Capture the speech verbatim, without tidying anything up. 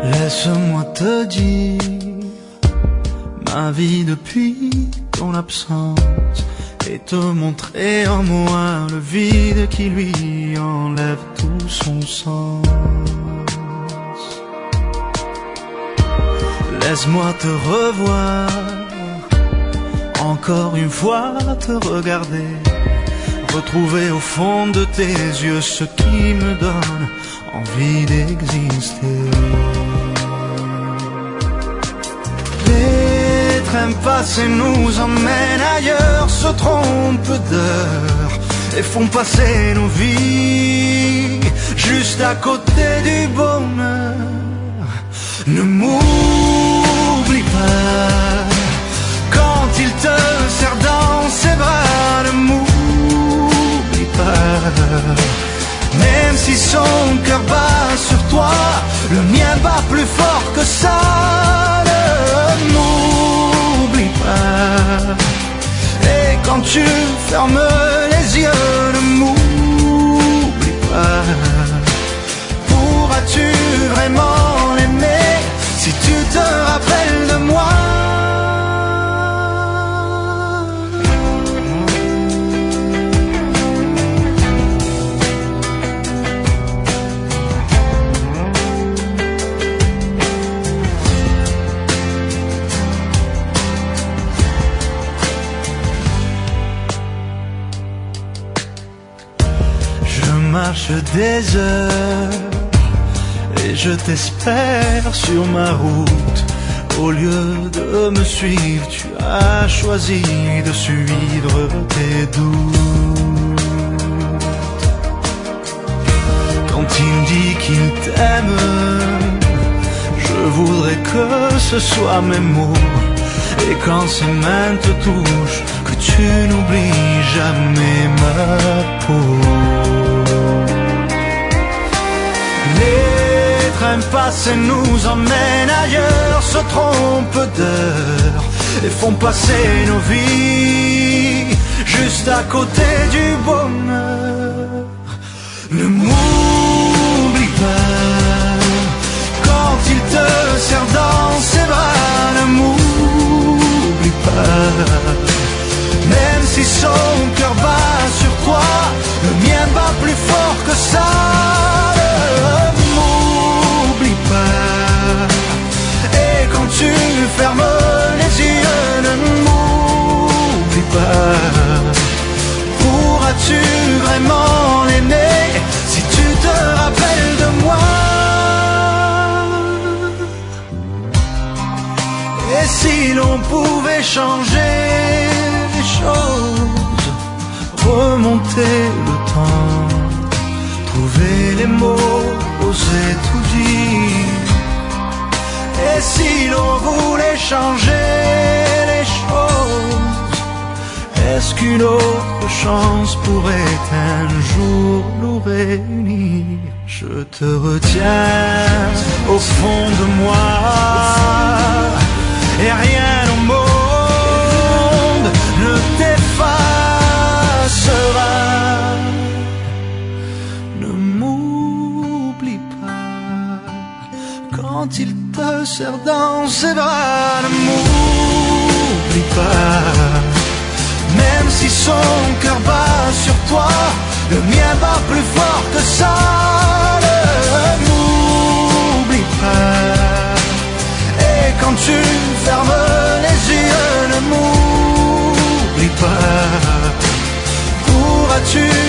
Laisse-moi te dire ma vie depuis ton absence et te montrer en moi le vide qui lui enlève tout son sens. Laisse-moi te revoir, encore une fois te regarder, retrouver au fond de tes yeux ce qui me donne envie d'exister. Les trains passés nous emmènent ailleurs, se trompent d'heure et font passer nos vies juste à côté du bonheur. Ne m'oublie pas quand il te serre dans ses bras, ne m'oublie pas. Même si son cœur bat sur toi, le mien bat plus fort que ça. Ne m'oublie pas. Et quand tu fermes les yeux, ne m'oublie pas. Pourras-tu vraiment l'aimer si tu te rappelles de moi? Je marche des heures et je t'espère sur ma route. Au lieu de me suivre, tu as choisi de suivre tes doutes. Quand il me dit qu'il t'aime, je voudrais que ce soit mes mots. Et quand ses mains te touchent, que tu n'oublies jamais ma peau. Les trains passés nous emmènent ailleurs, se trompent d'heure et font passer nos vies juste à côté du bonheur. Ne m'oublie pas quand il te serre dans ses bras, ne m'oublie pas. Même si son cœur bat sur toi, le mien bat plus fort que ça. Ne m'oublie pas. Et quand tu fermes les yeux, ne m'oublie pas. Pourras-tu vraiment l'aimer si tu te rappelles de moi? Et si l'on pouvait changer les choses, remonter le temps, trouver les mots, oser tout dire. Et si l'on voulait changer les choses, est-ce qu'une autre chance pourrait un jour nous réunir? Je te retiens au fond de moi, et rien au monde ne t'effacera. Ne m'oublie pas quand il te serre dans ses bras, ne m'oublie pas. Même si son cœur bat sur toi, le mien bat plus fort que ça. Ne m'oublie pas. Et quand tu fermes les yeux, ne m'oublie pas. Pourras-tu